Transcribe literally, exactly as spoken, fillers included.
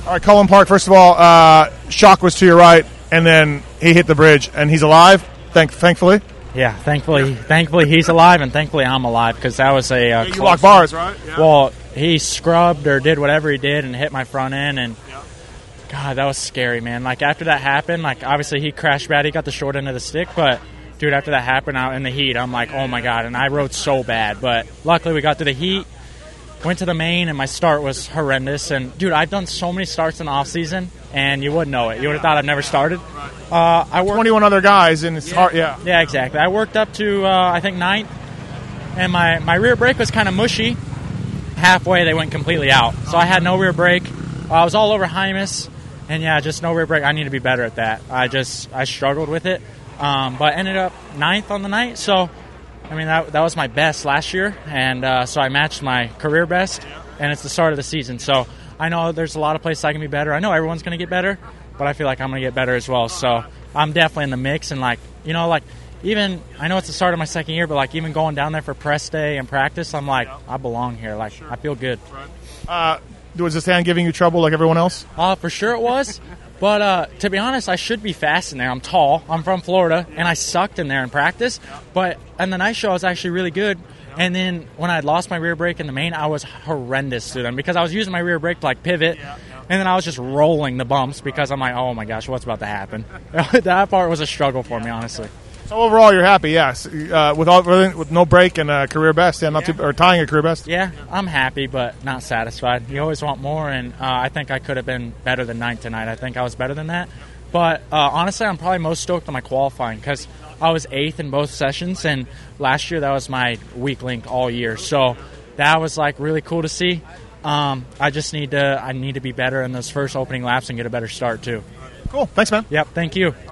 All right, Cullen Park, first of all, uh, Shock was to your right, and then he hit the bridge, and he's alive, thank- thankfully. Yeah, thankfully thankfully he's alive, and thankfully I'm alive, because that was a uh, yeah, you lock bars, right? Yeah. Well, he scrubbed or did whatever he did and hit my front end, and yeah. God, that was scary, man. Like, after that happened, like, obviously he crashed bad, he got the short end of the stick, but, dude, after that happened out in the heat, I'm like, oh my God, and I rode so bad, but luckily we got to the heat. Went to the main, and my start was horrendous. And, dude, I've done so many starts in the off-season, and you wouldn't know it. You would have thought I've never started. Uh, I worked, twenty-one other guys, and it's yeah, hard, yeah. Yeah, exactly. I worked up to, uh, I think, ninth, and my, my rear brake was kind of mushy. Halfway, they went completely out. So I had no rear brake. Uh, I was all over Hymas, and, yeah, just no rear brake. I need to be better at that. I just I struggled with it, um, but ended up ninth on the night, so... I mean, that that was my best last year, and uh, so I matched my career best, and it's the start of the season. So I know there's a lot of places I can be better. I know everyone's going to get better, but I feel like I'm going to get better as well. So I'm definitely in the mix, and, like, you know, like, even, I know it's the start of my second year, but, like, even going down there for press day and practice, I'm like, I belong here. Like, I feel good. Uh, was the stand giving you trouble like everyone else? Uh, for sure it was. But uh, to be honest, I should be fast in there. I'm tall. I'm from Florida, and I sucked in there in practice. But on the night show, I was actually really good. And then when I had lost my rear brake in the main, I was horrendous to them because I was using my rear brake to, like, pivot. And then I was just rolling the bumps because I'm like, oh, my gosh, what's about to happen? That part was a struggle for me, honestly. So overall, you're happy, yes, uh, with all with no break and a career best, yeah, not yeah. too, or tying a career best. Yeah, I'm happy, but not satisfied. You always want more, and uh, I think I could have been better than ninth tonight. I think I was better than that. But uh, honestly, I'm probably most stoked on my qualifying because I was eighth in both sessions, and last year that was my weak link all year. So that was, like, really cool to see. Um, I just need to I need to be better in those first opening laps and get a better start too. Cool. Thanks, man. Yep. Thank you.